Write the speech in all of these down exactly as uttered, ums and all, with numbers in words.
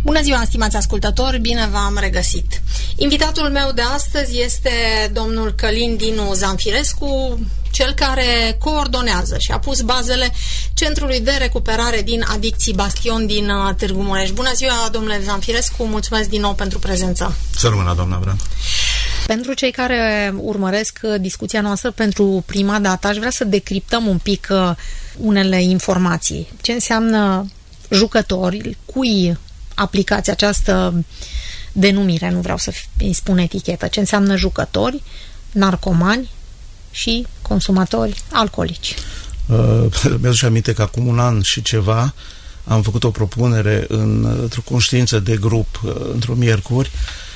Bună ziua, stimați ascultători, bine v-am regăsit. Invitatul meu de astăzi este domnul Călin Dinu Zamfirescu, cel care coordonează și a pus bazele Centrului de Recuperare din Adicții Bastion din Târgu Mureș. Bună ziua, domnule Zamfirescu, mulțumesc din nou pentru prezență. Să rămână, doamna Avram. Pentru cei care urmăresc discuția noastră pentru prima dată, aș vrea să decriptăm un pic unele informații. Ce înseamnă jucători, cui aplicați această denumire, nu vreau să îi spun etichetă, ce înseamnă jucători, narcomani și consumatori alcoolici. Uh, mi-aduce aminte că acum un an și ceva am făcut o propunere în, într-o conștiință de grup, într-o miercuri,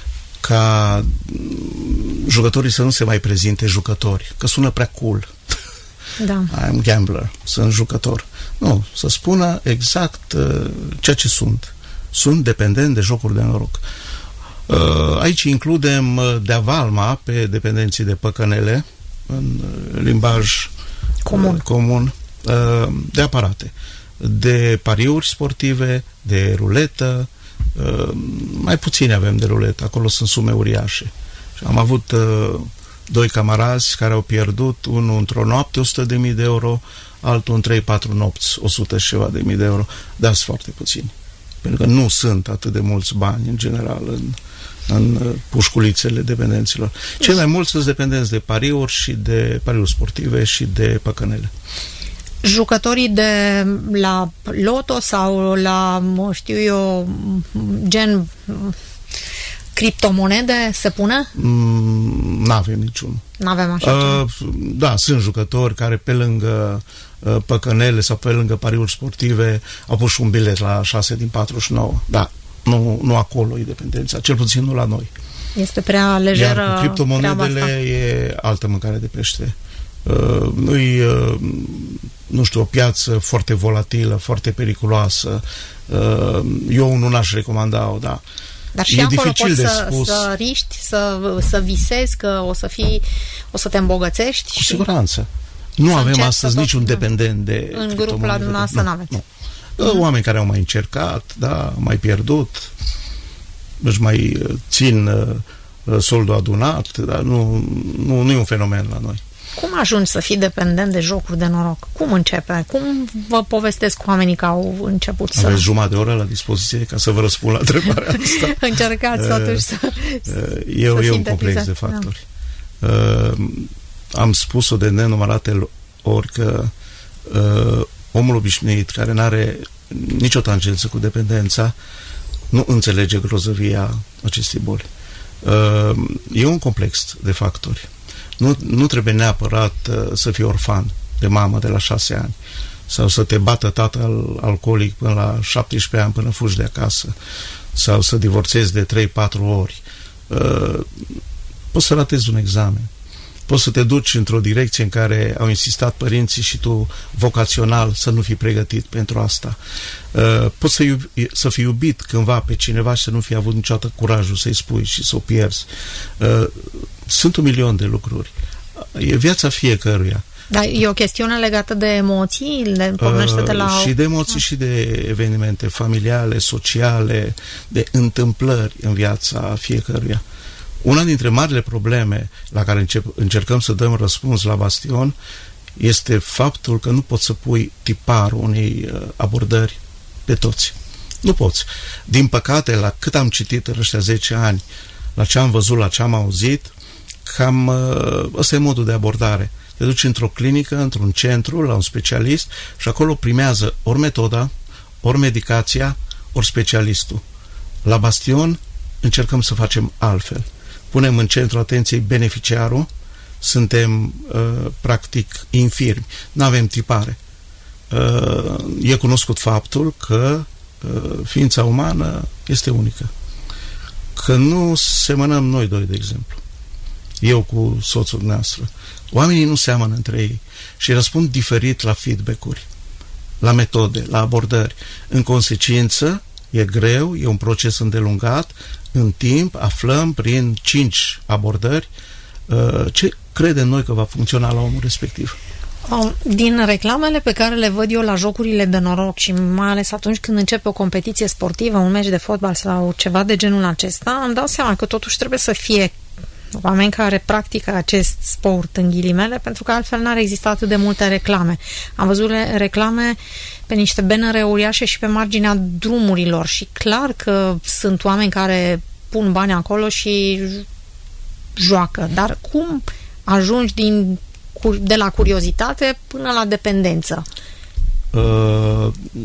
ca jucătorii să nu se mai prezinte jucători, că sună prea cool. Da. I'm gambler, sunt jucător. Nu, să spună exact uh, ceea ce sunt. Sunt dependent de jocuri de noroc. Uh, aici includem uh, de avalma pe dependenții de păcănele, în uh, limbaj comun, uh, comun uh, de aparate, de pariuri sportive, de ruletă, uh, mai puține avem de ruletă, acolo sunt sume uriașe. Și am avut uh, doi camarazi care au pierdut, unul într-o noapte o sută de mii de euro, altul în trei patru nopți o sută și ceva de mii de euro, dar sunt foarte puțini. Pentru că nu sunt atât de mulți bani, în general, în, în pușculițele dependenților. Cei mai mulți sunt dependenți de pariuri și de pariuri sportive și de păcănele. Jucătorii de la loto sau la, știu eu, gen criptomonede se pune? Mm, n-avem niciunul. N-avem așa uh, Da, sunt jucători care pe lângă uh, păcănele sau pe lângă pariuri sportive au pus și un bilet la șase din patruzeci și nouă. Da, nu, nu acolo e dependența, cel puțin nu la noi. Este prea lejeră. Iar cu criptomonedele e altă mâncare de pește. Uh, nu-i, uh, nu știu, o piață foarte volatilă, foarte periculoasă. Uh, eu nu n-aș recomanda-o, da. Dar și e acolo poți de să, spus. să riști, să, să visezi că o să fii, o să te îmbogățești. Cu și siguranță. Nu avem astăzi niciun dependent de în grupul la dumneavoastră n-aveți. Nu. Nu. Oameni care au mai încercat, da, au mai pierdut, își mai țin uh, soldul adunat, dar nu, nu, nu e un fenomen la noi. Cum ajungi să fii dependent de jocuri de noroc? Cum începe? Cum vă povestesc oamenii că au început să... Aveți jumătate de oră la dispoziție ca să vă răspund la întrebarea asta. Încercați totuși să E, să e un complex de factori. Da. Uh, am spus-o de nenumărate ori că uh, omul obișnuit care nu are nicio tangență cu dependența nu înțelege grozăvia acestei boli. Uh, e un complex de factori. Nu, nu trebuie neapărat uh, să fii orfan de mamă de la șase ani sau să te bată tatăl alcoolic până la șaptesprezece ani până fugi de acasă sau să divorțezi de trei patru ori. Uh, poți să ratezi un examen. Poți să te duci într-o direcție în care au insistat părinții și tu vocațional să nu fii pregătit pentru asta. Uh, poți să, iubi, să fii iubit cândva pe cineva și să nu fii avut niciodată curajul să-i spui și să o pierzi. Uh, sunt un milion de lucruri. E viața fiecăruia. Dar e o chestiune legată de emoții? Le pornește de la... Uh, și de emoții uh. și de evenimente familiale, sociale, de întâmplări în viața fiecăruia. Una dintre marile probleme la care încep, încercăm să dăm răspuns la Bastion este faptul că nu poți să pui tiparul unei uh, abordări pe toți. Nu poți. Din păcate, la cât am citit în ăștia zece ani, la ce am văzut, la ce am auzit, cam uh, ăsta e modul de abordare. Te duci într-o clinică, într-un centru, la un specialist și acolo primează ori metoda, ori medicația, ori specialistul. La Bastion încercăm să facem altfel. Punem în centru atenției beneficiarul, suntem uh, practic infirmi, nu avem tipare. Uh, e cunoscut faptul că uh, ființa umană este unică. Că nu semănăm noi doi, de exemplu. Eu cu soțul dumneavoastră. Oamenii nu seamănă între ei și răspund diferit la feedback-uri, la metode, la abordări. În consecință, e greu, e un proces îndelungat. În timp aflăm prin cinci abordări uh, ce credem noi că va funcționa la omul respectiv. Din reclamele pe care le văd eu la jocurile de noroc și mai ales atunci când începe o competiție sportivă, un meci de fotbal sau ceva de genul acesta, îmi dau seama că totuși trebuie să fie oameni care practică acest sport în ghilimele, pentru că altfel n-ar exista atât de multe reclame. Am văzut reclame pe niște bannere uriașe și pe marginea drumurilor și clar că sunt oameni care pun bani acolo și joacă. Dar cum ajungi din, de la curiozitate până la dependență? Uh,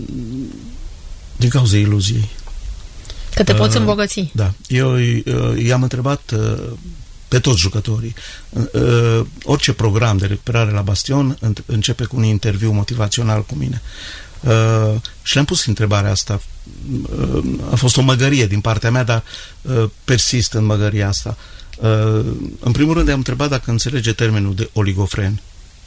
din cauza iluziei. Că te poți uh, îmbogăți. Da. Eu uh, i-am întrebat uh, pe toți jucătorii. Uh, orice program de recuperare la Bastion începe cu un interviu motivațional cu mine. Uh, și le-am pus întrebarea asta. Uh, a fost o măgărie din partea mea, dar uh, persist în măgăria asta. Uh, în primul rând am întrebat dacă înțelege termenul de oligofren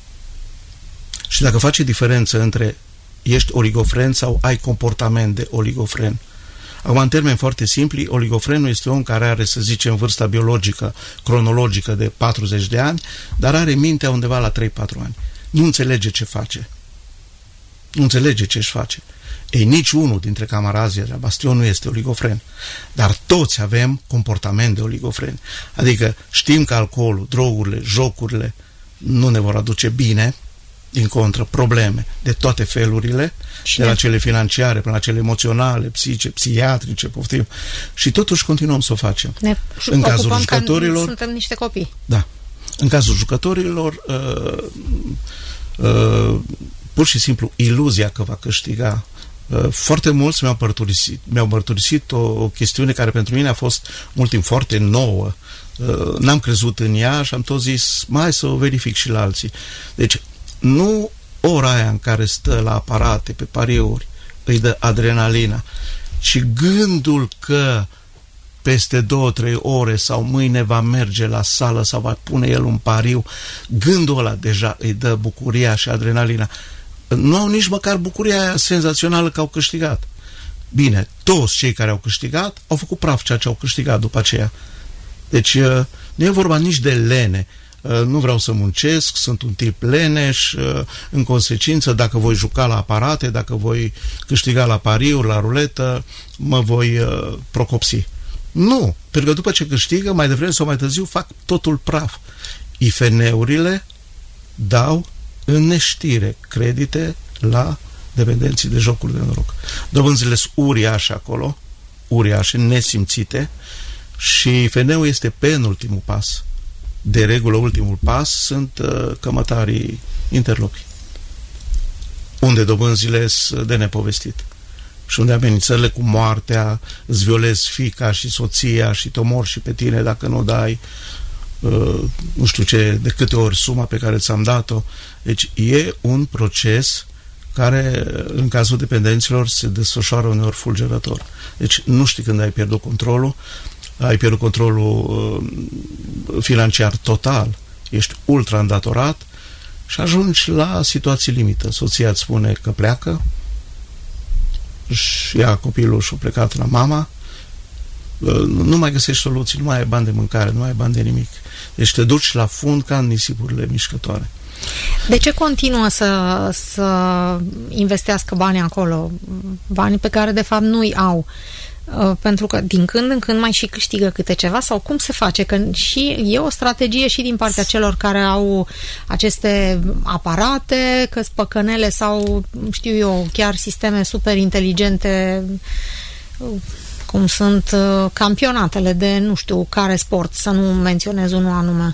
și dacă face diferență între ești oligofren sau ai comportament de oligofren. Acum, în termeni foarte simpli, oligofrenul este om care are, să zicem, vârsta biologică, cronologică de patruzeci de ani, dar are mintea undeva la trei patru ani. Nu înțelege ce face. Nu înțelege ce își face. Ei, nici unul dintre camarazii de la Bastion nu este oligofren. Dar toți avem comportament de oligofren. Adică știm că alcoolul, drogurile, jocurile nu ne vor aduce bine, din contră, probleme de toate felurile, și de la cele financiare până la cele emoționale, psihice, psihiatrice, poftim. Și totuși continuăm să o facem. Ne în cazul jucătorilor, suntem niște copii. Da. În cazul jucătorilor, uh, uh, pur și simplu iluzia că va câștiga. Uh, foarte mulți mi-au mărturisit, mi-au mărturisit o, o chestiune care pentru mine a fost mult timp foarte nouă. Uh, n-am crezut în ea și am tot zis, mai să o verific și la alții. Deci, nu ora aia în care stă la aparate, pe pariuri, îi dă adrenalina, ci gândul că peste două, trei ore sau mâine va merge la sală sau va pune el un pariu, gândul ăla deja îi dă bucuria și adrenalina. Nu au nici măcar bucuria aia senzațională că au câștigat. Bine, toți cei care au câștigat au făcut praf ceea ce au câștigat după aceea. Deci nu e vorba nici de lene. Nu vreau să muncesc, sunt un tip leneș, în consecință, dacă voi juca la aparate, dacă voi câștiga la pariuri, la ruletă, mă voi uh, procopsi. Nu, pentru că după ce câștigă, mai devreme sau mai târziu, fac totul praf. I F N-urile dau în neștire credite la dependenții de jocuri de noroc. Dobânzile sunt uriașe acolo, uriașe, nesimțite, și I F N-ul este penultimul pas. De regulă, ultimul pas sunt uh, cămătarii interlopi, unde dobânzile sunt de nepovestit și unde amenințările cu moartea, îți violezi fiica și soția și te omori și pe tine dacă nu dai uh, nu știu ce, de câte ori suma pe care ți-am dat-o. Deci e un proces care, în cazul dependenților, se desfășoară uneori fulgerător. Deci nu știi când ai pierdut controlul, ai pierdut controlul uh, financiar total, ești ultra îndatorat și ajungi la situații limită. Soția îți spune că pleacă și ia copilul și-a plecat la mama, uh, nu mai găsești soluții, nu mai ai bani de mâncare, nu mai ai bani de nimic. Deci te duci la fund ca în nisipurile mișcătoare. De ce continuă să, să investească bani acolo? Bani pe care de fapt nu-i au? Pentru că din când în când mai și câștigă câte ceva, sau cum se face? Că și e o strategie și din partea celor care au aceste aparate, că spăcănele sau, știu eu, chiar sisteme super inteligente, cum sunt campionatele de nu știu care sport, să nu menționez unul anume.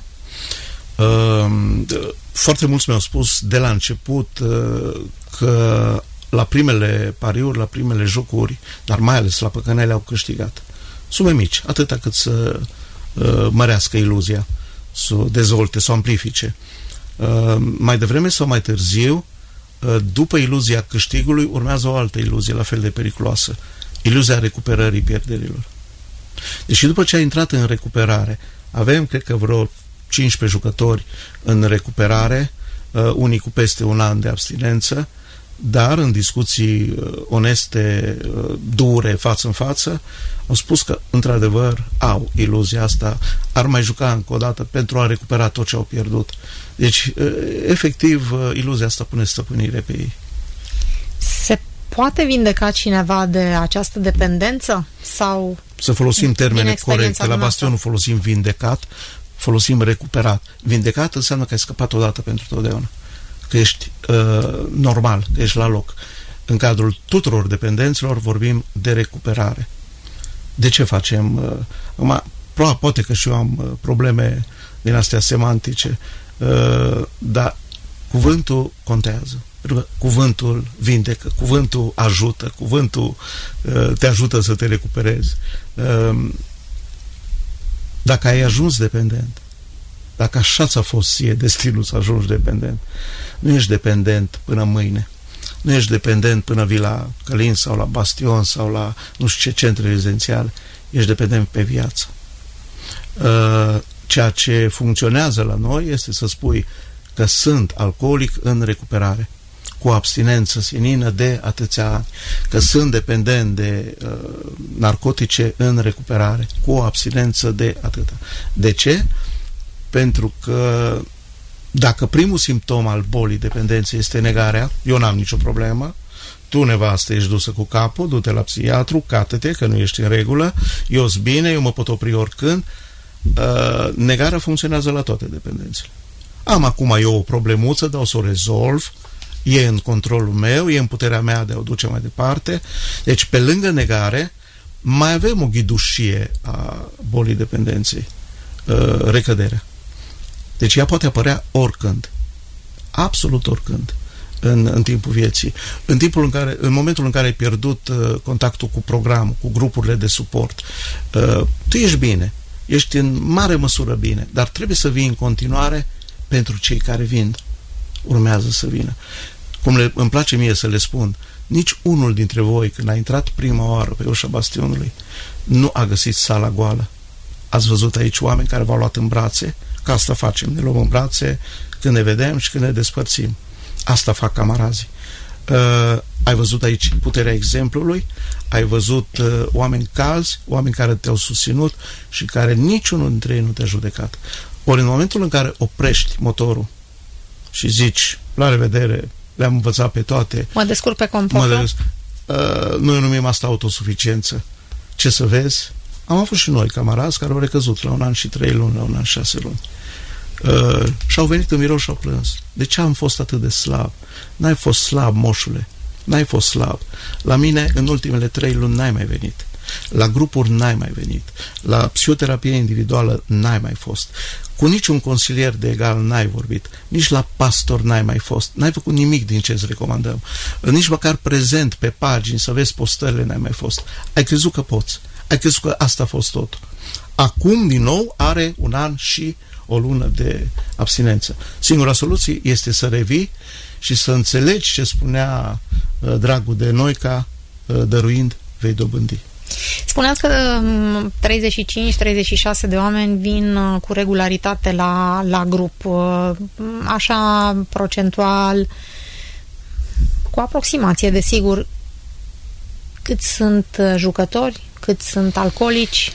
Uh, foarte mulți mi-au spus de la început uh, că la primele pariuri, la primele jocuri, dar mai ales la păcănele, au câștigat. Sume mici, atâta cât să uh, mărească iluzia, să o dezvolte, să o amplifice. Uh, mai devreme sau mai târziu, uh, după iluzia câștigului, urmează o altă iluzie la fel de periculoasă. Iluzia recuperării pierderilor. Deși după ce a intrat în recuperare, avem, cred că, vreo cincisprezece jucători în recuperare, uh, unii cu peste un an de abstinență, dar în discuții oneste, dure, față în față, au spus că, într-adevăr, au iluzia asta, ar mai juca încă o dată pentru a recupera tot ce au pierdut. Deci, efectiv, iluzia asta pune stăpânire pe ei. Se poate vindeca cineva de această dependență? Sau să folosim termene corecte. La Bastion nu folosim vindecat, folosim recuperat. Vindecat înseamnă că ai scăpat odată pentru totdeauna. Că ești uh, normal, că ești la loc. În cadrul tuturor dependenților vorbim de recuperare. De ce facem? Uh, acum, poate că și eu am uh, probleme din astea semantice, uh, dar cuvântul contează. Cuvântul vindecă, cuvântul ajută, cuvântul uh, te ajută să te recuperezi. Uh, dacă ai ajuns dependent, dacă așa ți-a fost ție destinul să ajungi dependent, nu ești dependent până mâine. Nu ești dependent până vii la Călin sau la Bastion sau la nu știu ce centre rezidențiale. Ești dependent pe viață. Uh, ceea ce funcționează la noi este să spui că sunt alcoolic în recuperare, cu abstinență senină de atâția ani, că sunt dependent de uh, narcotice în recuperare, cu o abstinență de atâta. De ce? Pentru că dacă primul simptom al bolii dependenței este negarea, eu n-am nicio problemă, tu, nevastă, ești dusă cu capul, du-te la psihiatru, cată-te că nu ești în regulă, eu sunt bine, eu mă pot opri oricând. Uh, negarea funcționează la toate dependențele. Am acum eu o problemuță, dar o să o rezolv, e în controlul meu, e în puterea mea de a o duce mai departe. Deci, pe lângă negare, mai avem o ghidușie a bolii dependenței, uh, recăderea. Deci ea poate apărea oricând, absolut oricând, în, în timpul vieții. În, timpul în, care, în momentul în care ai pierdut uh, contactul cu programul, cu grupurile de suport, uh, tu ești bine, ești în mare măsură bine, dar trebuie să vii în continuare pentru cei care vin, urmează să vină. Cum le, îmi place mie să le spun, nici unul dintre voi, când a intrat prima oară pe ușa Bastionului, nu a găsit sala goală. Ați văzut aici oameni care v-au luat în brațe, că asta facem, ne luăm în brațe când ne vedem și când ne despărțim. Asta fac camarazii. Uh, ai văzut aici puterea exemplului, ai văzut uh, oameni calzi, oameni care te-au susținut și care niciunul dintre ei nu te-a judecat. Ori în momentul în care oprești motorul și zici, la revedere, le-am învățat pe toate, mă descurc pe comportă, des... uh, noi numim asta autosuficiență. Ce să vezi? Am avut și noi camarazi care au recăzut la un an și trei luni, la un an și șase luni. Uh, și au venit în birou și au plâns. De ce am fost atât de slab? N-ai fost slab, moșule. N-ai fost slab. La mine, în ultimele trei luni, n-ai mai venit. La grupuri n-ai mai venit. La psihoterapie individuală n-ai mai fost. Cu niciun consilier de egal n-ai vorbit. Nici la pastor n-ai mai fost. N-ai făcut nimic din ce îți recomandăm. Nici măcar prezent pe pagini să vezi postările n-ai mai fost. Ai crezut că poți. Ai crezut că asta a fost totul. Acum, din nou, are un an și o lună de abstinență. Singura soluție este să revii și să înțelegi ce spunea uh, dragul de Noica, uh, dăruind vei dobândi. Spuneați că treizeci și cinci treizeci și șase de oameni vin uh, cu regularitate la, la grup. Uh, așa, procentual, cu aproximație, desigur. Cât sunt uh, jucători? Cât sunt alcoolici?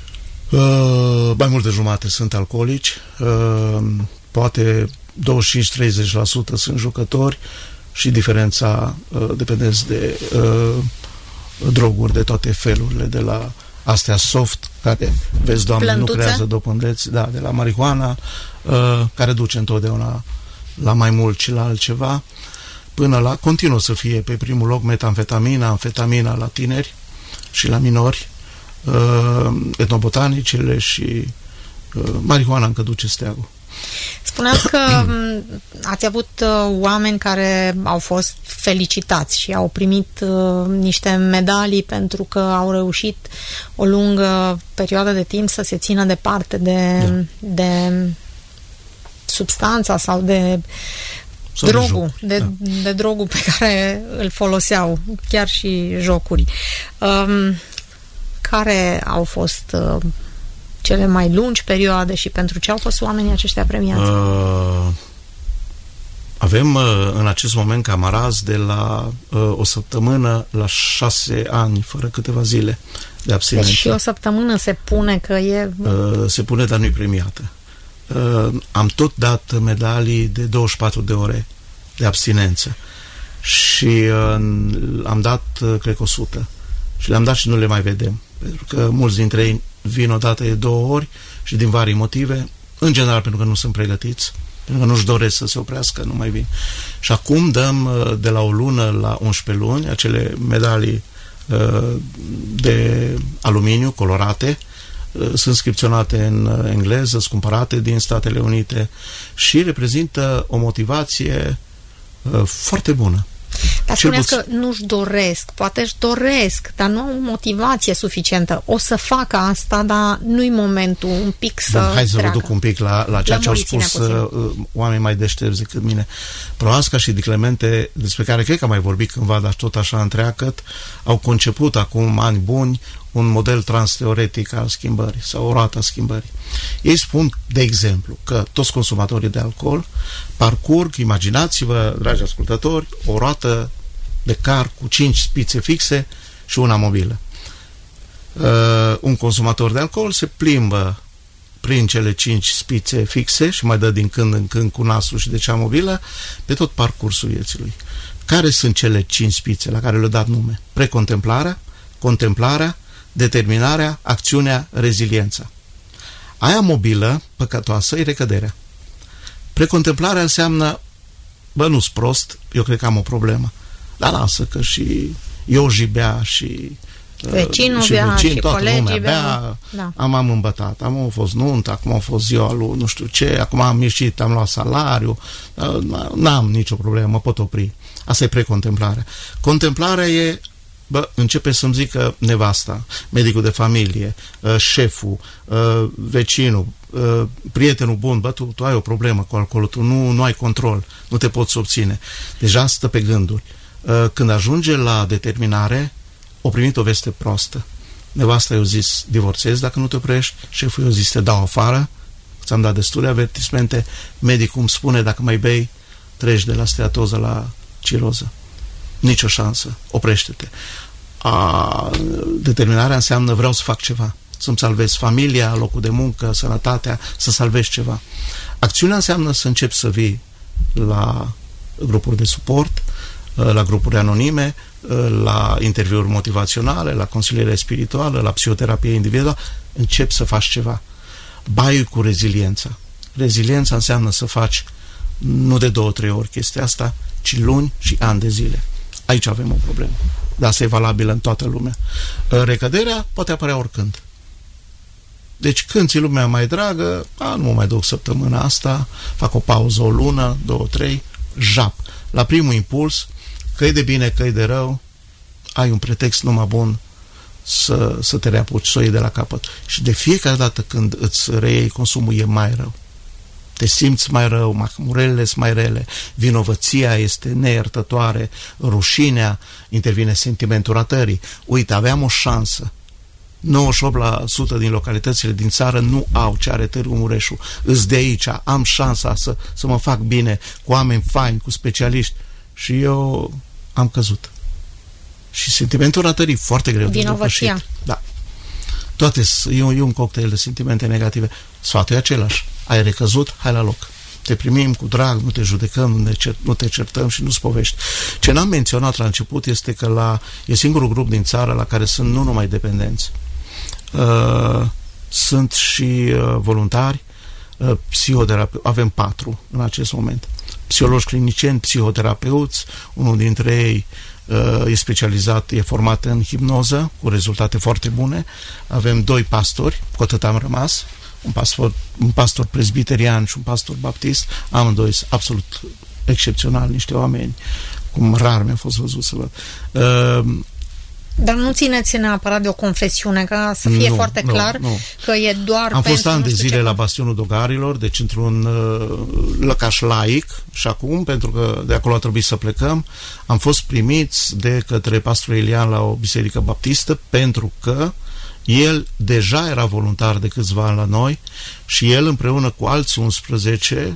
Uh, mai mult de jumate sunt alcoolici, uh, poate douăzeci și cinci treizeci la sută sunt jucători și diferența uh, dependenți de uh, droguri de toate felurile, de la astea soft, care, vezi, Doamne, Plântuță? Nu creează dependenți, da, de la marihuana, uh, care duce întotdeauna la mai mult și la altceva, până la, continuă să fie pe primul loc metamfetamina, amfetamina la tineri și la minori, Uh, etnobotanicele și uh, marihuana încă duce steagul. Spuneați că ați avut uh, oameni care au fost felicitați și au primit uh, niște medalii pentru că au reușit o lungă perioadă de timp să se țină departe de, da. de substanța sau de sau drogul, de, de, da. de drogul pe care îl foloseau, chiar și jocuri. Um, Care au fost uh, cele mai lungi perioade și pentru ce au fost oamenii aceștia premiați? Uh, Avem în acest moment camarazi de la uh, o săptămână la șase ani, fără câteva zile de abstinență. Deci și o săptămână se pune că e... Uh, se pune, dar nu-i premiată. Uh, am tot dat medalii de douăzeci și patru de ore de abstinență și uh, am dat, uh, cred că o sută. Și le-am dat și nu le mai vedem. Pentru că mulți dintre ei vin odată de două ori și din vari motive, în general pentru că nu sunt pregătiți, pentru că nu-și doresc să se oprească, nu mai vin. Și acum dăm de la o lună la unsprezece luni acele medalii de aluminiu colorate, sunt scripționate în engleză, sunt cumpărate din Statele Unite și reprezintă o motivație foarte bună. Dar spuneți că nu-și doresc, poate își doresc, dar nu au motivație suficientă. O să facă asta, dar nu-i momentul, un pic să Bun, hai să treacă. vă duc un pic la, la ceea ce au spus uh, oameni mai deștepți decât mine. Proasca și Di Clemente, despre care cred că am mai vorbit cândva, dar tot așa întreagăt, au conceput acum ani buni un model transteoretic al schimbării sau o roată a schimbării. Ei spun, de exemplu, că toți consumatorii de alcool parcurg, imaginați-vă, dragi ascultători, o roată de car cu cinci spițe fixe și una mobilă. Uh, un consumator de alcool se plimbă prin cele cinci spițe fixe și mai dă din când în când cu nasul și de cea mobilă pe tot parcursul vieții lui. Care sunt cele cinci spițe la care le-au dat nume? Precontemplarea, contemplarea, determinarea, acțiunea, reziliența. Aia mobilă, păcătoasă, e recăderea. Precontemplarea înseamnă, bă, nu-s prost, eu cred că am o problemă. Dar lasă că și eu și bea și vecinul și, bea, vecin, și toată colegii lumea bea. bea. Da. Am, am îmbătat, am fost nuntă, acum a fost ziua lui nu știu ce, acum am ieșit, am luat salariu, n-am nicio problemă, mă pot opri. Asta e precontemplarea. Contemplarea e, bă, începe să-mi zică nevasta, medicul de familie, șeful, vecinul, prietenul bun, bă, tu, tu ai o problemă cu alcoolul, tu nu, nu ai control, nu te poți obține. Deja stă pe gânduri. Când ajunge la determinare, o primit o veste proastă. Nevasta i-a zis, divorțezi dacă nu te oprești, șeful i-a zis, te dau afară, ți-am dat destule avertismente, medicul îmi spune, dacă mai bei, treci de la steatoză la ciroză. Nicio șansă, oprește-te. A, determinarea înseamnă vreau să fac ceva, să-mi salvez familia, locul de muncă, sănătatea, să salvez ceva. Acțiunea înseamnă să începi să vii la grupuri de suport, la grupuri anonime, la interviuri motivaționale, la consiliere spirituală, la psihoterapie individuală, începi să faci ceva. Baiul cu reziliența. Reziliența înseamnă să faci nu de două, trei ori chestia asta, ci luni și ani de zile. Aici avem o problemă. Dar asta e valabilă în toată lumea. Recăderea poate apărea oricând. Deci când ți lumea mai dragă, a, nu mă mai duc săptămâna asta, fac o pauză o lună, două, trei, jap. La primul impuls, că e de bine, că e de rău, ai un pretext numai bun să, să te reapuci, să o iei de la capăt. Și de fiecare dată când îți reiei consumul, e mai rău. Te simți mai rău, mahmurelele sunt mai rele, vinovăția este neiertătoare, rușinea, intervine sentimentul ratării. Uite, aveam o șansă. nouăzeci și opt la sută din localitățile din țară nu au ce are Târgu Mureșu. Îs de aici, am șansa să, să mă fac bine cu oameni faini, cu specialiști. Și eu am căzut. Și sentimentul ratării foarte greu de depășit. Da. Toate, e un, e un cocktail de sentimente negative. Sfatul e același. Ai recăzut, hai la loc. Te primim cu drag, nu te judecăm, nu, ne cer, nu te certăm și nu-ți povești. Ce n-am menționat la început este că la, e singurul grup din țară la care sunt nu numai dependenți. Uh, sunt și uh, voluntari, uh, psihoterapeuți, avem patru în acest moment. Psihologi clinicieni, psihoterapeuți, unul dintre ei uh, e specializat, e format în hipnoză, cu rezultate foarte bune. Avem doi pastori, cu atât am rămas, un pastor, un pastor presbiterian și un pastor baptist, amândoi sunt absolut excepționali, niște oameni cum rar mi-a fost văzut să văd. Uh, Dar nu țineți neapărat de o confesiune, ca să fie nu, foarte nu, clar nu. că e doar Am pentru fost ani de zile ce... la Bastionul Dogarilor, deci într-un uh, lăcaș laic și acum, pentru că de acolo a trebuit să plecăm, am fost primiți de către pastorul Elian la o biserică baptistă pentru că el deja era voluntar de câțiva ani la noi și el împreună cu alți unsprezece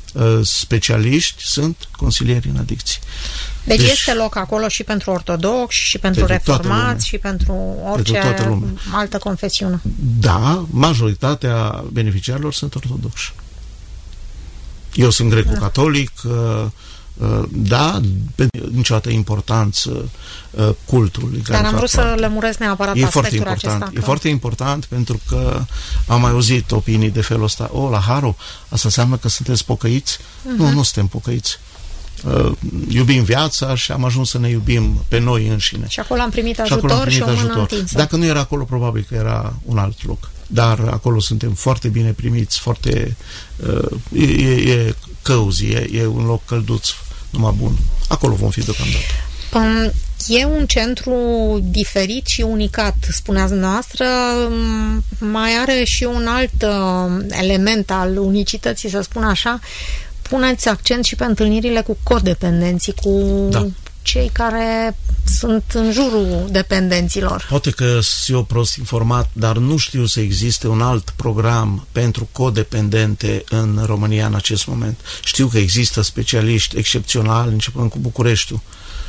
specialiști sunt consilieri în adicții. Deci, deci este loc acolo și pentru ortodoxi, și pentru, pentru reformați, și pentru orice pentru altă confesiune. Da, majoritatea beneficiarilor sunt ortodoxi. Eu sunt greco-catolic, da, niciodată importanță cultul. Dar am vrut să lămuresc neapărat e aspectul foarte important, acesta. E foarte important pentru că am mai auzit opinii de felul ăsta. O, la Haru, asta înseamnă că sunteți pocăiți? Uh-huh. Nu, nu suntem pocăiți. Uh, iubim viața și am ajuns să ne iubim pe noi înșine. Și acolo am primit ajutor și, am primit și o mână ajutor. Întinsă. Dacă nu era acolo, probabil că era un alt loc. Dar acolo suntem foarte bine primiți, foarte... Uh, e, e căuzi, e, e un loc călduț, numai bun. Acolo vom fi deocamdată. Um, e un centru diferit și unicat, spuneați dumneavoastră. Mai are și un alt uh, element al unicității, să spun așa. Puneți accent și pe întâlnirile cu codependenții, cu da. cei care sunt în jurul dependenților. Poate că sunt eu prost informat, dar nu știu să existe un alt program pentru codependente în România în acest moment. Știu că există specialiști excepționali, începând cu Bucureștiul,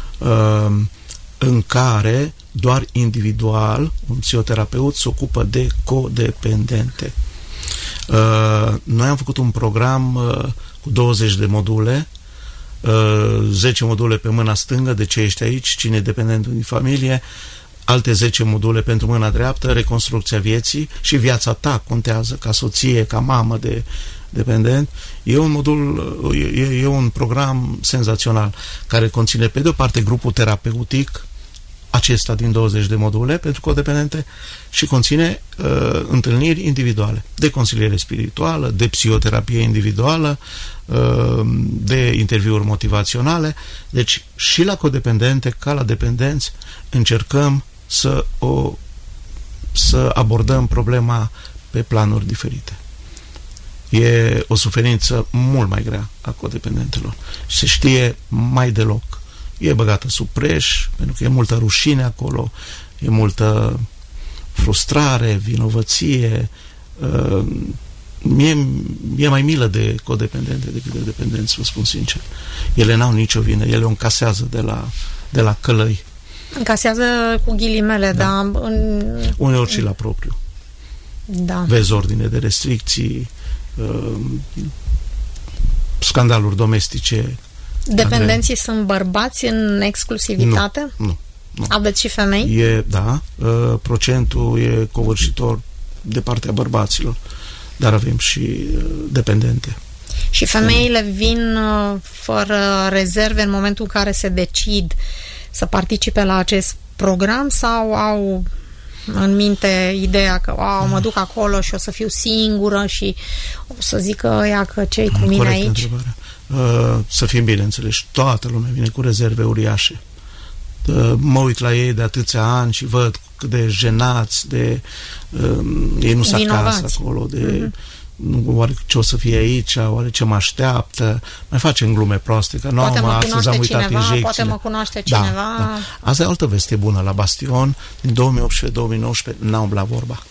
în care doar individual un psihoterapeut se ocupă de codependente. Noi am făcut un program cu douăzeci de module, zece module pe mâna stângă, de ce ești aici, cine e dependentul din familie, alte zece module pentru mâna dreaptă, reconstrucția vieții, și viața ta contează ca soție, ca mamă de dependent. E un modul, e, e un program senzațional care conține pe de o parte grupul terapeutic, acesta din douăzeci de module pentru codependente, și conține uh, întâlniri individuale de consiliere spirituală, de psihoterapie individuală, uh, de interviuri motivaționale. Deci și la codependente ca la dependenți încercăm să, o, să abordăm problema pe planuri diferite. E o suferință mult mai grea a codependentelor. Se știe mai deloc. E băgată sub preș, pentru că e multă rușine acolo, e multă frustrare, vinovăție. Uh, mie e mai milă de codependente decât de dependenți, vă spun sincer. Ele n-au nicio vină, ele o încasează de la, de la călăi. Încasează cu ghilimele, da. Dar... În... Uneori și la propriu. Da. Vezi ordine de restricții, uh, scandaluri domestice. Dependenții Andrei. Sunt bărbați în exclusivitate? Nu, nu, nu. Aveți și femei? E, da, uh, procentul e covârșitor de partea bărbaților, dar avem și uh, dependente. Și femeile vin uh, fără rezerve în momentul în care se decid să participe la acest program, sau au în minte ideea că wow, mă duc acolo și o să fiu singură și o să zică ea că ce-i cu mine Corect, aici? Întrebarea. Uh, să fim bine înțeleși, toată lumea vine cu rezerve uriașe. Uh, mă uit la ei de atâția ani și văd cât de jenați, de uh, ei nu s-a acasă acolo, de mm-hmm. oare ce o să fie aici, oare ce mă așteaptă, mai facem glume proaste, că nu, poate mă, mă astăzi am uitat cineva, injecțiile. Poate mă cunoaște cineva. Da, da. Asta e altă veste bună la Bastion, din două mii optsprezece două mii nouăsprezece n-a umblat vorba.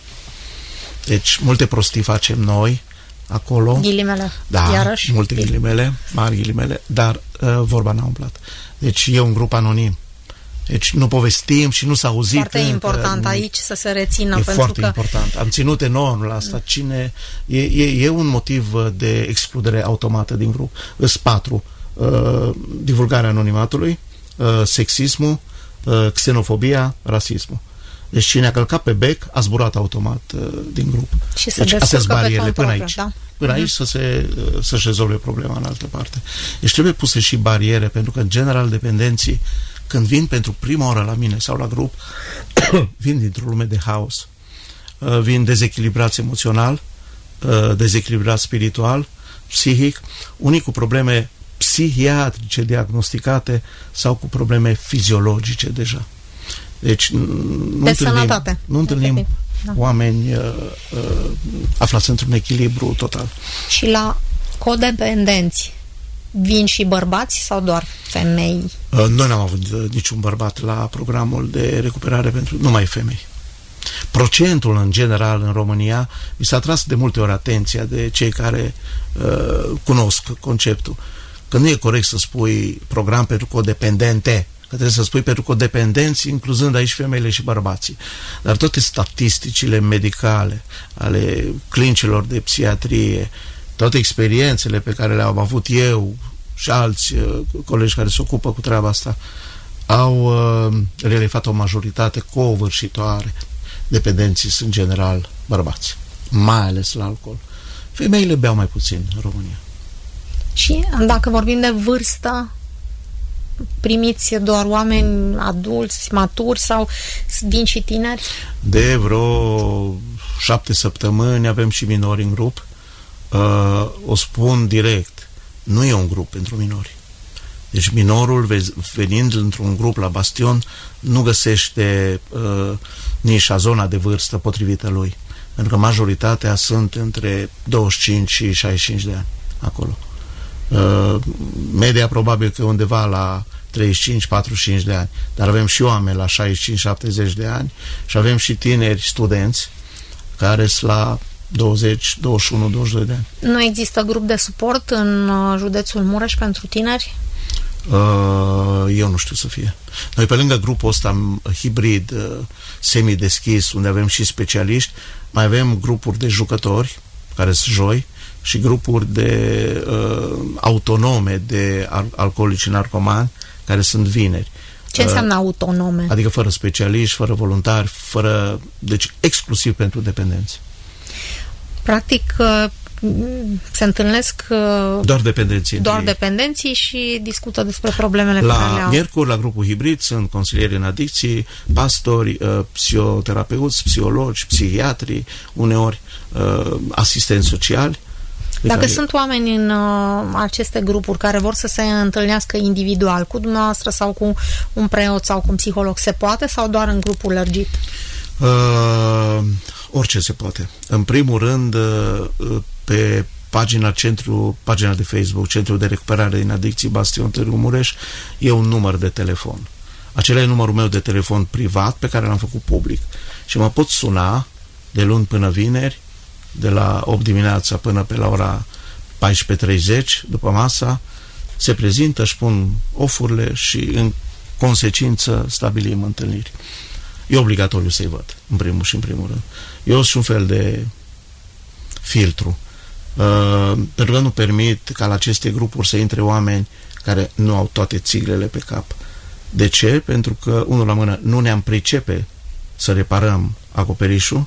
Deci multe prostii facem noi acolo. Ghilimele, da, iarăși. multe ghilimele, mari ghilimele, dar uh, vorba n-a umblat. Deci e un grup anonim. Deci nu povestim și nu s-a auzit. Foarte încă, important aici să se rețină. E pentru foarte că... important. Am ținut enorm la asta. Cine... E, e, e un motiv de excludere automată din grup. Îs patru. Uh, divulgarea anonimatului, uh, sexismul, uh, xenofobia, rasismul. Deci cine a călcat pe bec a zburat automat uh, din grup. Și deci astea sunt barierele până propriu, aici. Da? Până uh-huh. aici să se, să-și rezolve problema în altă parte. Deci trebuie puse și bariere, pentru că în general dependenții, când vin pentru prima oară la mine sau la grup, vin dintr-o lume de haos. Uh, vin dezechilibrați emoțional, uh, dezechilibrați spiritual, psihic, unii cu probleme psihiatrice diagnosticate sau cu probleme fiziologice deja. Deci nu de întâlnim, sănătate. nu întâlnim da. oameni uh, uh, aflați într-un echilibru total. Și la codependenți vin și bărbați sau doar femei? Uh, noi n-am avut uh, niciun bărbat la programul de recuperare pentru numai femei. Procentul în general în România, mi s-a tras de multe ori atenția de cei care uh, cunosc conceptul, că nu e corect să spui program pentru codependente, că trebuie să spui pentru codependenți, incluzând aici femeile și bărbații. Dar toate statisticile medicale ale clinicilor de psihiatrie, toate experiențele pe care le-am avut eu și alți uh, colegi care se ocupă cu treaba asta, au uh, relefat o majoritate covârșitoare. Dependenții sunt în general bărbați, mai ales la alcool. Femeile beau mai puțin în România. Și dacă vorbim de vârstă, primiți doar oameni adulți, maturi sau vin și tineri? De vreo șapte săptămâni avem și minori în grup. Uh, o spun direct, nu e un grup pentru minori. Deci minorul, venind într-un grup la Bastion, nu găsește uh, nișa, zona de vârstă potrivită lui. Pentru că majoritatea sunt între douăzeci și cinci și șaizeci și cinci de ani acolo. Uh, media probabil că undeva la treizeci și cinci patruzeci și cinci de ani. Dar avem și oameni la șaizeci și cinci șaptezeci de ani și avem și tineri studenți care sunt la douăzeci, douăzeci și unu, douăzeci și doi de ani. Nu există grup de suport în județul Mureș pentru tineri? Eu nu știu să fie. Noi pe lângă grupul ăsta hibrid, semi-deschis, unde avem și specialiști, mai avem grupuri de jucători, care sunt joi, și grupuri de uh, autonome de alcoolici și narcomani, care sunt vineri. Ce înseamnă autonome? Adică fără specialiști, fără voluntari, fără... deci exclusiv pentru dependenți. Practic se întâlnesc doar dependenții, doar dependenții și discută despre problemele la pe care le au. Miercuri, la grupul hibrid, sunt consilieri în adicții, pastori, psihoterapeuți, psihologi, psihiatri, uneori asistenți sociali. Dacă care... sunt oameni în uh, aceste grupuri care vor să se întâlnească individual cu dumneavoastră sau cu un preot sau cu un psiholog, se poate sau doar în grupul lărgit? Uh, orice se poate. În primul rând, uh, pe pagina centru, pagina de Facebook, Centrul de Recuperare din Adicții Bastion Târgu Mureș, e un număr de telefon. Acela e numărul meu de telefon privat pe care l-am făcut public. Și mă pot suna de luni până vineri, de la opt dimineața până pe la ora paisprezece treizeci, după masa, se prezintă, își pun ofurile și în consecință stabilim întâlniri. E obligatoriu să-i văd, în primul și în primul rând. Eu sunt un fel de filtru, uh, pentru că nu permit ca la aceste grupuri să intre oameni care nu au toate țiglele pe cap. De ce? Pentru că, unul la mână, nu ne-am pricepe să reparăm acoperișul,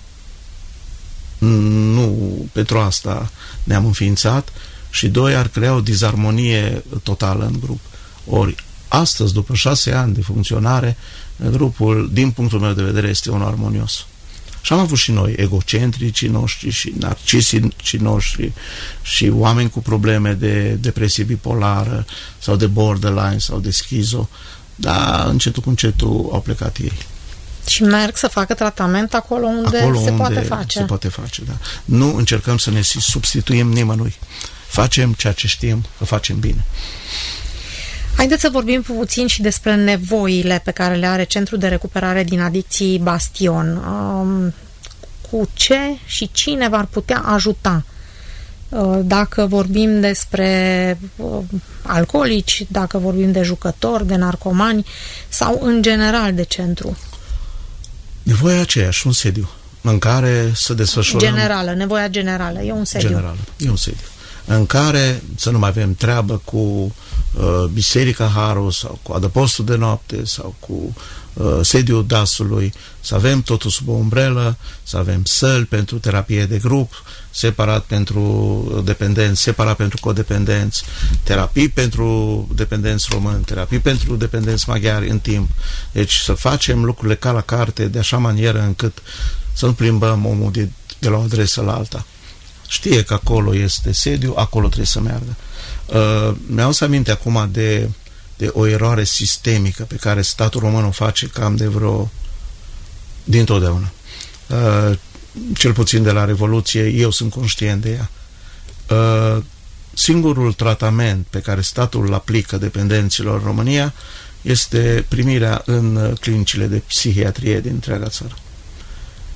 nu pentru asta ne-am înființat, și doi, ar crea o dizarmonie totală în grup. Ori astăzi, după șase ani de funcționare, grupul, din punctul meu de vedere, este unul armonios. Și am avut și noi egocentricii noștri și narcisicii noștri și oameni cu probleme de depresie bipolară sau de borderline sau de schizo, dar încetul cu încetul au plecat ei. Și merg să facă tratament acolo unde acolo se unde poate face. Se poate face, da. Nu încercăm să ne substituim nimănui. Facem ceea ce știm că facem bine. Haideți să vorbim puțin și despre nevoile pe care le are Centrul de Recuperare din Adicții Bastion. Um, cu ce și cine v-ar putea ajuta? Uh, dacă vorbim despre uh, alcoolici, dacă vorbim de jucători, de narcomani sau în general de centru? Nevoia aceeași, un sediu în care să desfășurăm... Generală, nevoia generală, e un sediu. Generală, e un sediu. În care să nu mai avem treabă cu uh, Biserica Harul sau cu adăpostul de noapte sau cu uh, sediul dasului, să avem totul sub o umbrelă, să avem săli pentru terapie de grup, separat pentru dependenți, separat pentru codependenți, terapii pentru dependenți români, terapii pentru dependenți maghiari în timp. Deci să facem lucrurile ca la carte, de așa manieră încât să nu plimbăm omul de, de la o adresă la alta. Știe că acolo este sediu, acolo trebuie să meargă. Uh, mi-au să aminte acum de, de o eroare sistemică pe care statul român o face cam de vreo dintotdeauna. Uh, cel puțin de la Revoluție, eu sunt conștient de ea. Uh, singurul tratament pe care statul îl aplică dependenților în România este primirea în clinicile de psihiatrie din întreaga țară.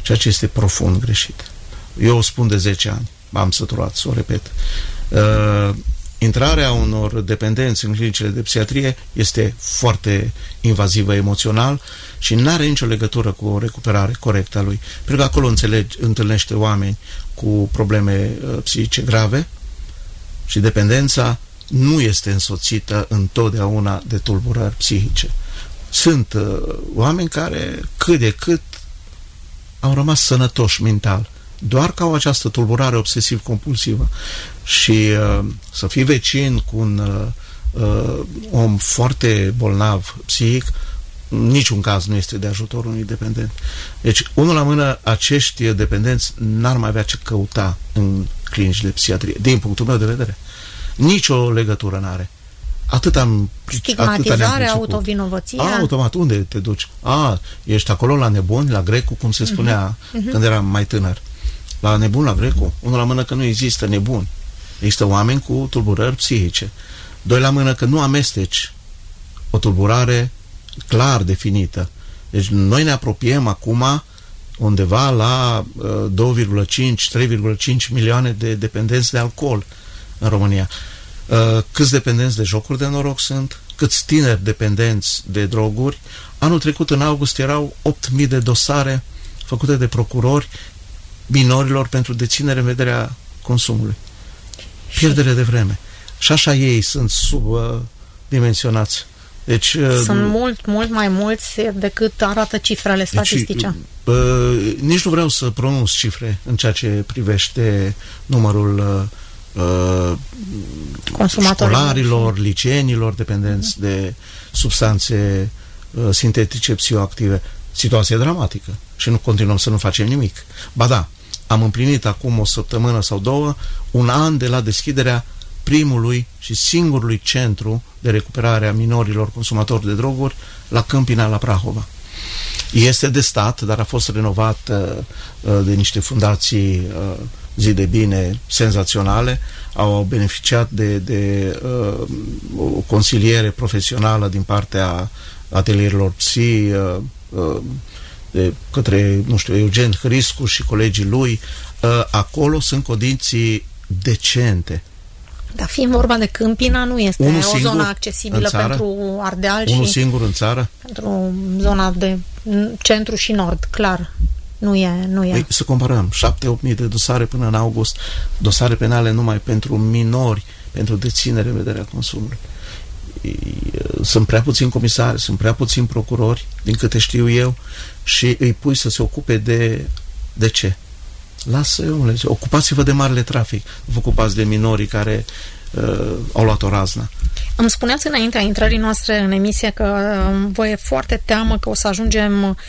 ceea ce este profund greșit. Eu o spun de zece ani, m-am săturat să o repet. Uh, intrarea unor dependenți în clinicile de psihiatrie este foarte invazivă emoțional și nu are nicio legătură cu o recuperare corectă a lui. Pentru că acolo înțelegi, întâlnește oameni cu probleme uh, psihice grave și dependența nu este însoțită întotdeauna de tulburări psihice. Sunt uh, oameni care cât de cât au rămas sănătoși mental, doar că au această tulburare obsesiv-compulsivă. Și uh, să fii vecin cu un uh, uh, om foarte bolnav psihic, în niciun caz nu este de ajutor unui dependent. Deci, unul la mână, acești dependenți n-ar mai avea ce căuta în clinici de psihiatrie, din punctul meu de vedere. Nicio legătură n-are. Atât am... Stigmatizarea, autovinovăția... A, automat, unde te duci? A, ești acolo la nebuni, la Grecu, cum se spunea uh-huh. Uh-huh. când eram mai tânăr. La nebun, la Grecu. Unul la mână că nu există nebuni. Există oameni cu tulburări psihice. Doi la mână că nu amesteci o tulburare clar definită. Deci noi ne apropiem acum undeva la uh, doi virgulă cinci - trei virgulă cinci milioane de dependenți de alcool în România. Uh, câți dependenți de jocuri de noroc sunt? Câți tineri dependenți de droguri? Anul trecut, în august, erau opt mii de dosare făcute de procurori minorilor pentru deținere în vederea consumului. Pierdere de vreme. Și așa ei sunt subdimensionați. Deci, sunt uh, mult, mult mai mulți decât arată cifrele statistice. Deci, uh, nici nu vreau să pronunț cifre în ceea ce privește numărul uh, școlarilor, liceenilor dependenți mm. de substanțe uh, sintetice psihoactive. Situație dramatică și nu continuăm să nu facem nimic. Ba da, am împlinit acum o săptămână sau două un an de la deschiderea primului și singurului centru de recuperare a minorilor consumatori de droguri la Câmpina, la Prahova. Este de stat, dar a fost renovat uh, de niște fundații uh, zi de bine senzaționale, au beneficiat de, de uh, o consiliere profesională din partea atelierilor psi, uh, uh, de către, nu știu, Eugen Hriscu și colegii lui. Uh, acolo sunt condiții decente. Dar fiind vorba de Câmpina, nu este unul o zonă accesibilă pentru Ardeal unul și singur în țară? Pentru zona de centru și nord, clar. Nu e, nu e. Păi, să comparăm, șapte-opt mii de dosare până în august, dosare penale numai pentru minori, pentru deținere în vederea consumului. Sunt prea puțini comisari, sunt prea puțini procurori, din câte știu eu, și îi pui să se ocupe de... De ce? Lasă, omule, ocupați-vă de marele trafic, vă ocupați de minorii care uh, au luat o raznă. Îmi spuneați înaintea intrării noastre în emisie că uh, vă e foarte teamă că o să ajungem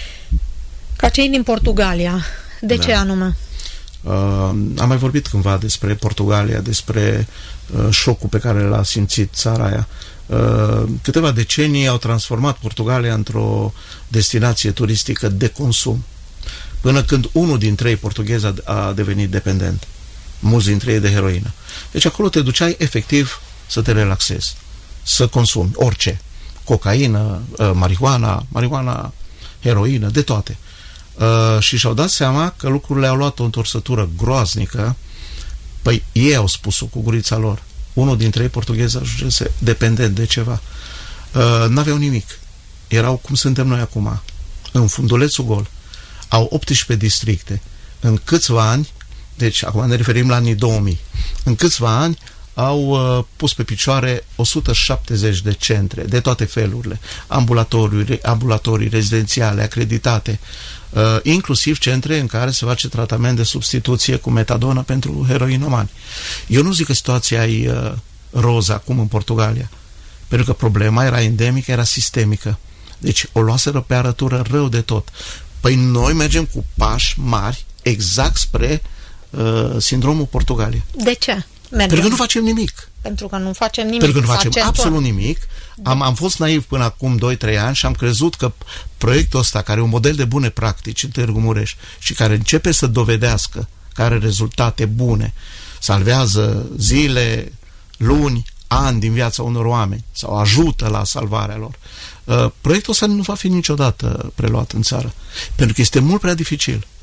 ca cei din Portugalia. De da. ce anume? Uh, am mai vorbit cândva despre Portugalia, despre uh, șocul pe care l-a simțit țara aia. Uh, câteva decenii au transformat Portugalia într-o destinație turistică de consum. Până când unul din trei portughezi a, a devenit dependent. Mulți dintre ei de heroină. Deci acolo te duceai efectiv să te relaxezi, să consumi orice. Cocaină, uh, marihuana, marihuana, heroină, de toate. Uh, și și-au dat seama că lucrurile au luat o întorsătură groaznică. Păi ei au spus-o cu gurița lor. Unul dintre ei portughezi ajunsese dependent de ceva. Uh, n-aveau nimic. Erau cum suntem noi acum, în fundulețul gol. Au optsprezece districte. În câțiva ani, deci acum ne referim la anii două mii, în câțiva ani au uh, pus pe picioare o sută șaptezeci de centre, de toate felurile, ambulatorii, ambulatorii rezidențiale, acreditate, uh, inclusiv centre în care se face tratament de substituție cu metadonă pentru heroinomani. Eu nu zic că situația e uh, roză acum în Portugalia, pentru că problema era endemică, era sistemică. Deci o luaseră pe arătură rău de tot. Păi noi mergem cu pași mari exact spre uh, sindromul Portugalia. De ce? Mergem. Pentru că nu facem nimic. Pentru că nu facem nimic. Pentru că nu facem absolut nimic. Am, am fost naiv până acum doi trei ani și am crezut că proiectul ăsta, care e un model de bune practici în Târgu Mureș și care începe să dovedească că are rezultate bune, salvează zile, luni, ani din viața unor oameni sau ajută la salvarea lor. Uh, proiectul ăsta nu va fi niciodată preluat în țară. Pentru că este mult prea dificil.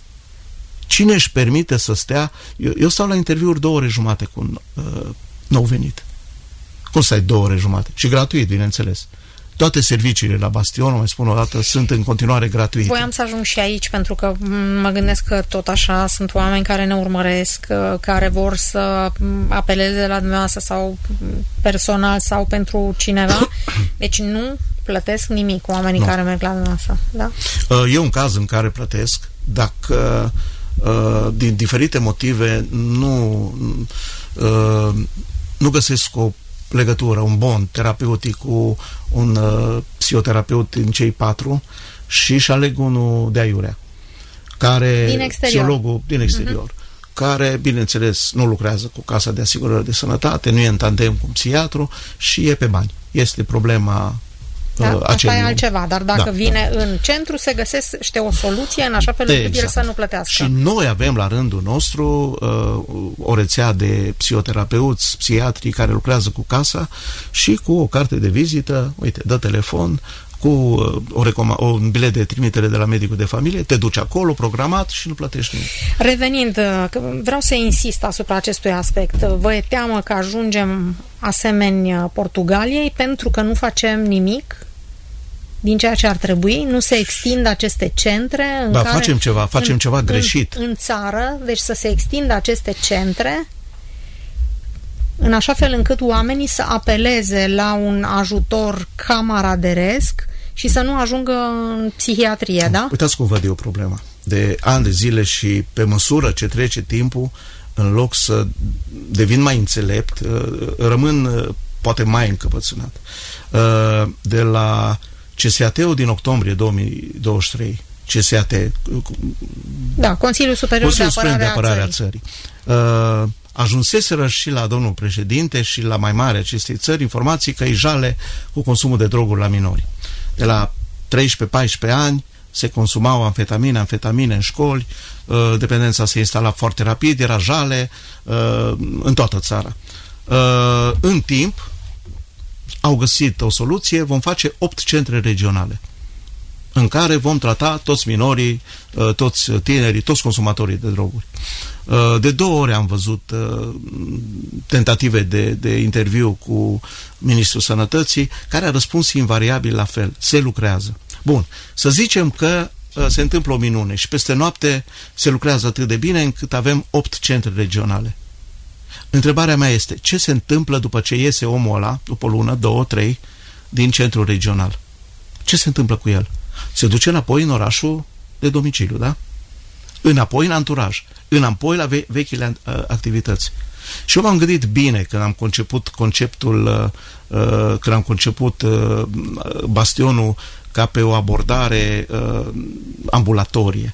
Cine își permite să stea? Eu, eu stau la interviuri două ore jumate cu un uh, nou venit. Cum stai două ore jumate? Și gratuit, bineînțeles. Toate serviciile la Bastion, mai spun o dată, sunt în continuare gratuite. Voiam să ajung și aici, pentru că mă gândesc că tot așa sunt oameni care ne urmăresc, care vor să apeleze la dumneavoastră sau personal sau pentru cineva. Deci nu plătesc nimic oamenii nu. care merg la dumneavoastră. Da? E un caz în care plătesc, dacă din diferite motive nu, nu găsesc o legătură, un bond terapeutic cu un uh, psihoterapeut din cei patru și își aleg unul de aiurea. Care, din exterior. Psihologul din exterior. Uh-huh. Care, bineînțeles, nu lucrează cu Casa de Asigurări de Sănătate, nu e în tandem cu un psihiatru și e pe bani. Este problema Da, uh, asta e altceva, dar dacă da, vine da. în centru, se găsește o soluție în așa fel încât exact. el să nu plătească. Și noi avem la rândul nostru uh, o rețea de psihoterapeuți, psihiatrii care lucrează cu casa și cu o carte de vizită, uite, dă telefon, cu uh, o recoma- un bilet de trimitere de la medicul de familie, te duci acolo, programat și nu plătești nimic. Revenind, vreau să insist asupra acestui aspect. Vă e teamă că ajungem asemeni Portugaliei pentru că nu facem nimic din ceea ce ar trebui, nu se extind aceste centre în da, care, facem ceva, facem în, ceva greșit. În, în țară, deci să se extindă aceste centre în așa fel încât oamenii să apeleze la un ajutor camaraderesc și să nu ajungă în psihiatrie, da? Uitați cum văd eu problema. De ani de zile și pe măsură ce trece timpul, în loc să devin mai înțelept, rămân poate mai încăpățânat. De la C S A T-ul din octombrie două mii douăzeci și trei, C S A T, da, Consiliul Superior Consiliul de Apărare, de Apărare a Țării, a ajunseseră și la domnul președinte și la mai mare acestei țări informații că îi jale cu consumul de droguri la minori. De la treisprezece paisprezece ani se consumau amfetamine, amfetamine în școli, dependența se instala foarte rapid, era jale în toată țara. În timp au găsit o soluție, vom face opt centre regionale în care vom trata toți minorii, toți tinerii, toți consumatorii de droguri. De două ori am văzut tentative de, de interviu cu Ministrul Sănătății, care a răspuns invariabil la fel. Se lucrează. Bun, să zicem că se întâmplă o minune și peste noapte se lucrează atât de bine încât avem opt centre regionale. Întrebarea mea este, ce se întâmplă după ce iese omul ăla, după o lună, două, trei, din centrul regional? Ce se întâmplă cu el? Se duce înapoi în orașul de domiciliu, da? Înapoi în anturaj, înapoi la ve- vechile uh, activități. Și eu m-am gândit bine când am conceput conceptul, uh, când am conceput uh, Bastionul ca pe o abordare uh, ambulatorie.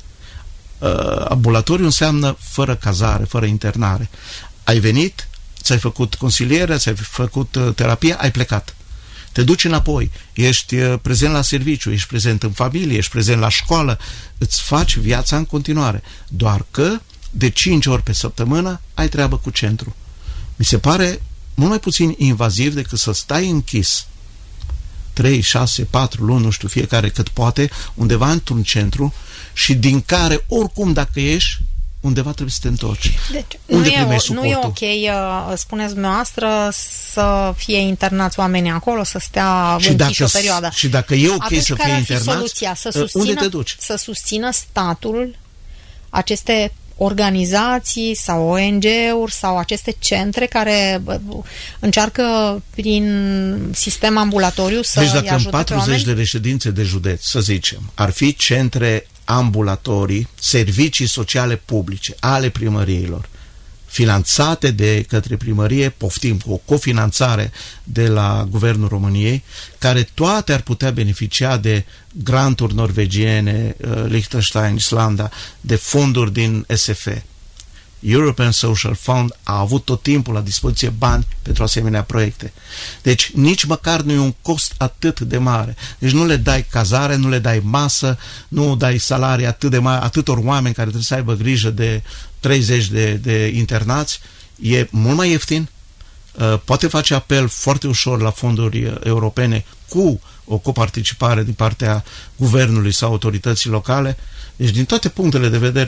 Uh, ambulatoriu înseamnă fără cazare, fără internare. Ai venit, ți-ai făcut consiliere, ți-ai făcut uh, terapie, ai plecat. Te duci înapoi, ești uh, prezent la serviciu, ești prezent în familie, ești prezent la școală, îți faci viața în continuare. Doar că de cinci ori pe săptămână ai treabă cu centru. Mi se pare mult mai puțin invaziv decât să stai închis trei, șase, patru luni, nu știu, fiecare cât poate, undeva într-un centru și din care, oricum, dacă ești, undeva trebuie să te întorci. Deci, Unde nu, e, nu e ok, uh, spuneți dumneavoastră, să fie internați oamenii acolo, să stea și închiși dacă, o perioadă. Și dacă e ok Atunci, să care fie ar fi internați, soluția? Să uh, susțină, unde te duci? Să susțină statul aceste organizații sau O N G-uri sau aceste centre care încearcă prin sistem ambulatoriu să deci dacă îi ajute în patruzeci de reședințe de județ, să zicem, ar fi centre ambulatorii, servicii sociale publice ale primăriilor, finanțate de către primărie, poftim, cu o cofinanțare de la Guvernul României, care toate ar putea beneficia de granturi norvegiene, Liechtenstein, Islanda, de fonduri din S F. European Social Fund a avut tot timpul la dispoziție bani pentru asemenea proiecte. Deci nici măcar nu e un cost atât de mare. Deci nu le dai cazare, nu le dai masă, nu dai salarii atât de mari, atâtor oameni care trebuie să aibă grijă de treizeci de, de internați. E mult mai ieftin. Poate face apel foarte ușor la fonduri europene cu o coparticipare din partea guvernului sau autorității locale. Deci din toate punctele de vedere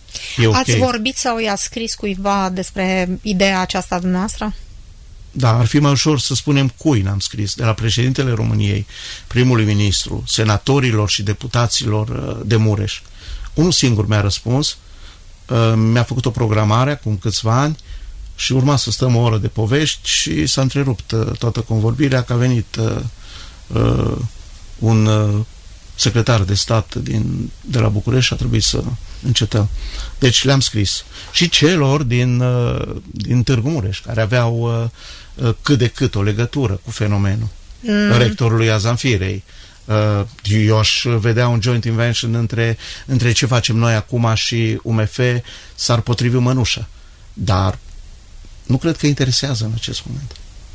E okay. Ați vorbit sau i-ați scris cuiva despre ideea aceasta dumneavoastră? Da, ar fi mai ușor să spunem cui n-am scris, de la președintele României, primului ministru, senatorilor și deputaților de Mureș. Unul singur mi-a răspuns, mi-a făcut o programare acum câțiva ani și urma să stăm o oră de povești și s-a întrerupt toată convorbirea, că a venit uh, un uh, secretar de stat din, de la București și a trebuit să încetăm. Deci le-am scris. Și celor din, uh, din Târgu Mureș, care aveau uh, cât de cât o legătură cu fenomenul. Mm. Rectorului Azanfirei. Uh, eu aș vedea un joint invention între, între ce facem noi acum și U M F, s-ar potrivi mănușă. Dar nu cred că interesează în acest moment.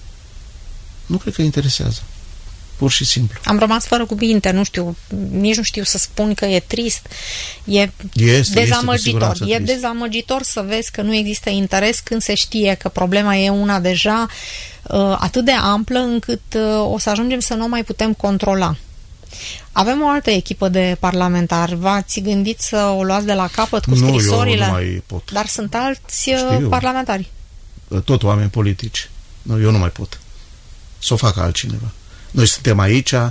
Nu cred că interesează. Pur și simplu. Am rămas fără cuvinte, nu știu, nici nu știu să spun că e trist, e este, dezamăgitor. Este e dezamăgitor să vezi că nu există interes când se știe că problema e una deja uh, atât de amplă încât uh, o să ajungem să nu o mai putem controla. Avem o altă echipă de parlamentari. V-ați gândit să o luați de la capăt cu scrisorile? Nu, eu nu mai pot. Dar sunt alți Știu. parlamentari. Tot oameni politici. Nu, eu nu mai pot. Să o facă altcineva. Noi suntem aici, uh,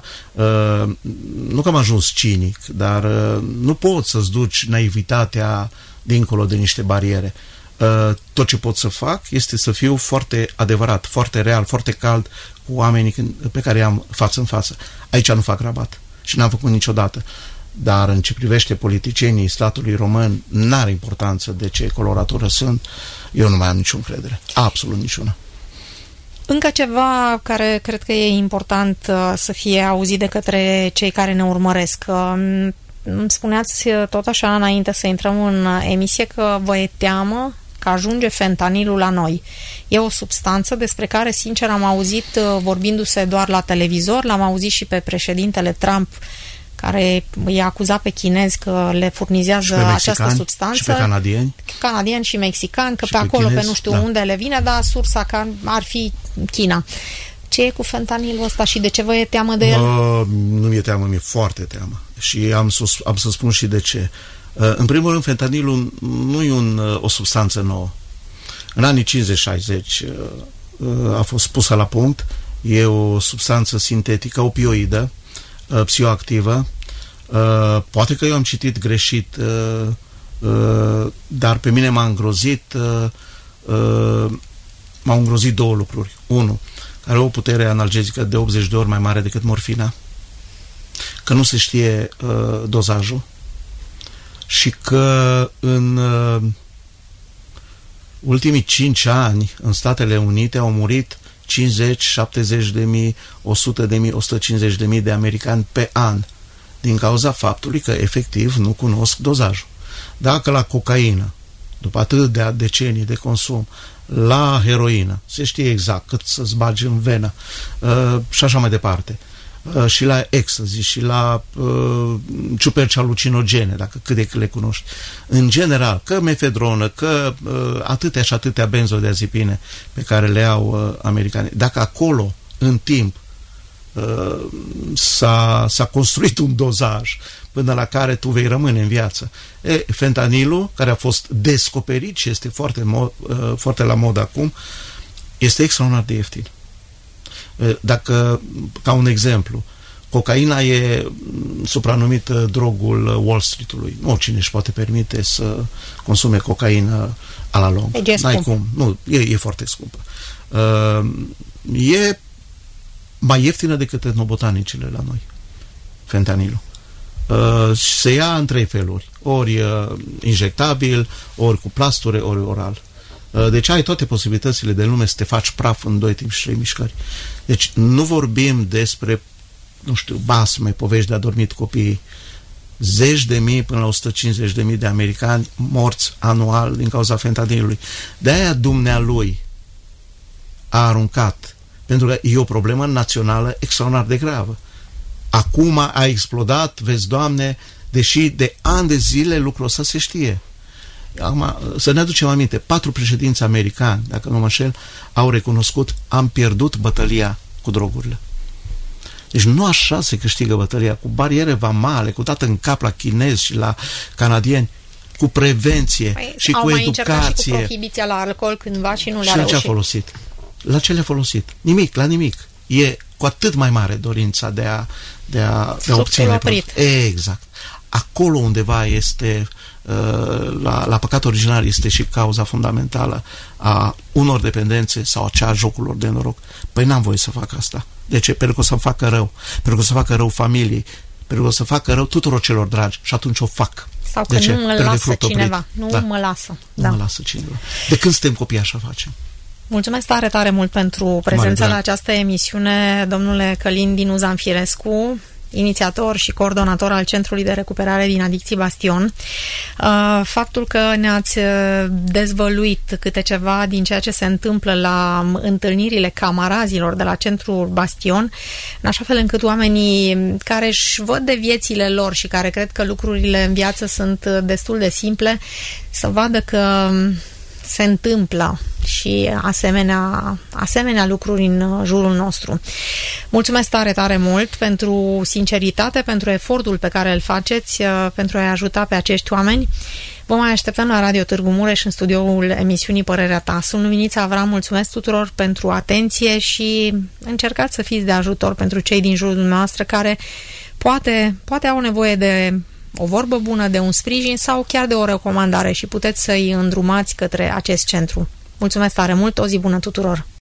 nu că am ajuns cinic, dar uh, nu poți să-ți duci naivitatea dincolo de niște bariere. Uh, tot ce pot să fac este să fiu foarte adevărat, foarte real, foarte cald cu oamenii pe care i-am față în față. Aici nu fac rabat și n-am făcut niciodată. Dar în ce privește politicienii statului român, n-are importanță de ce coloratură sunt, eu nu mai am nicio încredere. Absolut niciuna. Încă ceva care cred că e important uh, să fie auzit de către cei care ne urmăresc. Uh, îmi spuneați uh, tot așa înainte să intrăm în uh, emisie că vă e teamă că ajunge fentanilul la noi. E o substanță despre care, sincer, am auzit uh, vorbindu-se doar la televizor, l-am auzit și pe președintele Trump care îi acuza pe chinezi că le furnizează această substanță. Și pe canadieni. Canadieni și mexicani, că și pe, pe acolo, chinezi, pe nu știu da. unde le vine, dar sursa că ar fi China. Ce e cu fentanilul ăsta și de ce vă e teamă de el? Uh, nu mi-e teamă, mi-e foarte teamă. Și am să, am să spun și de ce. Uh, în primul rând, fentanilul nu e un, uh, o substanță nouă. În anii cincizeci șaizeci uh, a fost pusă la punct. E o substanță sintetică, opioidă, uh, psihoactivă. Uh, poate că eu am citit greșit, uh, uh, dar pe mine m-a îngrozit uh, uh, m-au îngrozit două lucruri. Unu, are o putere analgezică de optzeci de ori mai mare decât morfina, că nu se știe uh, dozajul și că în uh, ultimii cinci ani în Statele Unite au murit cincizeci, șaptezeci de mii, o sută de mii, o sută cincizeci de mii de americani pe an din cauza faptului că efectiv nu cunosc dozajul. Dacă la cocaină, după atât de decenii de consum, la heroină, se știe exact cât să-ți bagi în venă uh, și așa mai departe, uh, și la ecstasy și la uh, ciuperci alucinogene, dacă cât de cât le cunoști. În general, că mefedronă, că uh, atâtea și atâtea benzodiazepine pe care le au uh, americanii, dacă acolo, în timp, uh, s-a, s-a construit un dozaj până la care tu vei rămâne în viață. E, fentanilul, care a fost descoperit și este foarte, mod, uh, foarte la mod acum, este extraordinar de ieftin. Uh, dacă, ca un exemplu, cocaina e supranumită drogul Wall Street-ului. Nu oricine își poate permite să consume cocaină a la lung. N-ai cum. Nu, e, e foarte scumpă. Uh, e mai ieftină decât etnobotanicele la noi, fentanilul. Uh, se ia în trei feluri. Ori uh, injectabil, ori cu plasture, ori oral. Uh, deci ai toate posibilitățile de lume să te faci praf în doi timp și trei mișcări. Deci nu vorbim despre, nu știu, basme, povești de adormit copiii. Zeci de mii până la o sută cincizeci de mii de americani morți anual din cauza fentanilului. De-aia dumnealui a aruncat, pentru că e o problemă națională extraordinar de gravă. Acum a explodat, vezi, Doamne, deși de ani de zile lucrul ăsta se știe. Acum, să ne aducem aminte, patru președinți americani, dacă nu mă înșel, au recunoscut: am pierdut bătălia cu drogurile. Deci nu așa se câștigă bătălia, cu bariere vamale, cu dată în cap la chinezi și la canadieni. cu prevenție păi, și au cu mai educație. Și cu prohibiția la alcool cândva și nu le-a și la ce a reușit. folosit? La ce le-a folosit? Nimic, la nimic. E cu atât mai mare dorința de a, de a, de a obține. Exact. Acolo undeva este, la, la păcat original, este și cauza fundamentală a unor dependențe sau a cea a jocurilor de noroc. Păi n-am voie să fac asta. De ce? Pentru că o să-mi facă rău. Pentru că o să facă rău familiei. Pentru că o să facă rău tuturor celor dragi. Și atunci o fac. Sau că de ce? nu mă Pentru lasă cineva. Nu da. mă lasă. Nu da. mă lasă cineva. De când suntem copii așa facem. Mulțumesc tare, tare mult pentru prezența la această emisiune, domnule Călin Dinu Zanfirescu, inițiator și coordonator al Centrului de Recuperare din Adicții Bastion. Faptul că ne-ați dezvăluit câte ceva din ceea ce se întâmplă la întâlnirile camarazilor de la Centrul Bastion, în așa fel încât oamenii care își văd de viețile lor și care cred că lucrurile în viață sunt destul de simple, să vadă că se întâmplă și asemenea, asemenea lucruri în jurul nostru. Mulțumesc tare, tare mult pentru sinceritate, pentru efortul pe care îl faceți, pentru a-i ajuta pe acești oameni. Vă mai așteptăm la Radio Târgu Mureș în studioul emisiunii Părerea Ta. Sunt Luminița Avram, mulțumesc tuturor pentru atenție și încercați să fiți de ajutor pentru cei din jurul dumneavoastră care poate, poate au nevoie de o vorbă bună, de un sprijin sau chiar de o recomandare și puteți să-i îndrumați către acest centru. Mulțumesc tare mult, o zi bună tuturor!